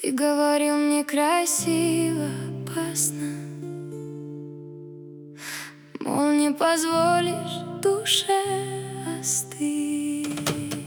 Ты говорил мне красиво, опасно, мол, не позволишь душе остыть.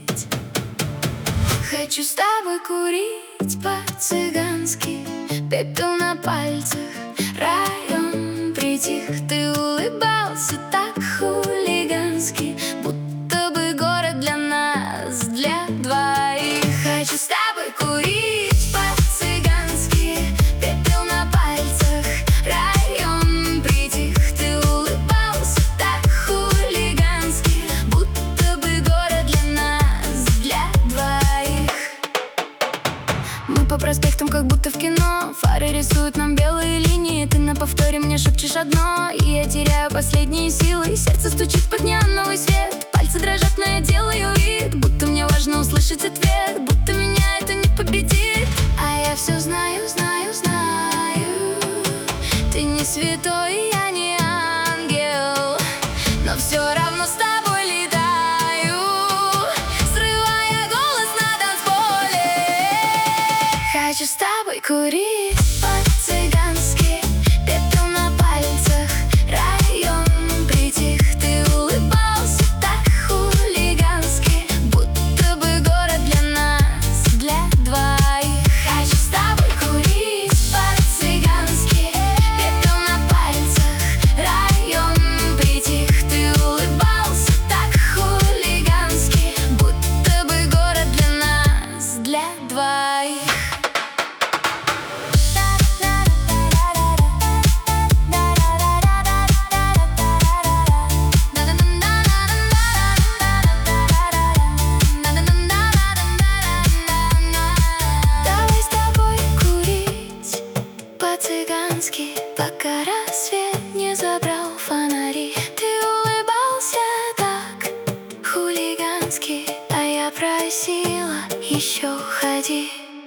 Хочу с тобой курить по-цыгански, пепел на пальцах, район притих. Ты улыбался так хулигански, будто бы город для нас, для двоих. Хочу с тобой курить по-цыгански, пепел на пальцах, район притих. Ты улыбался так хулигански, будто бы город для нас, для двоих. Мы по проспектам, как будто в кино, фары рисуют нам белые линии. Ты на повторе мне шепчешь одно, и я теряю последние силы. Сердце стучит под неоновый свет, пальцы дрожат, но я делаю вид, будто мне важно услышать ответ, будто меня это не победит. А я все знаю, знаю, знаю, ты не святой, я не ангел, но все равно с тобой летаю, срывая голос на танцполе. Хочу с тобой курить по-цыгански, пепел на пальцах, район притих. Ты улыбался так хулигански, будто бы город для нас, для двоих. Хочу с тобой курить по-цыгански, пепел на пальцах, район притих. Ты улыбался так хулигански, будто бы город для нас, для двоих. По-цыгански, пока рассвет не забрал фонари. Ты улыбался так хулигански, а я просила еще ходи.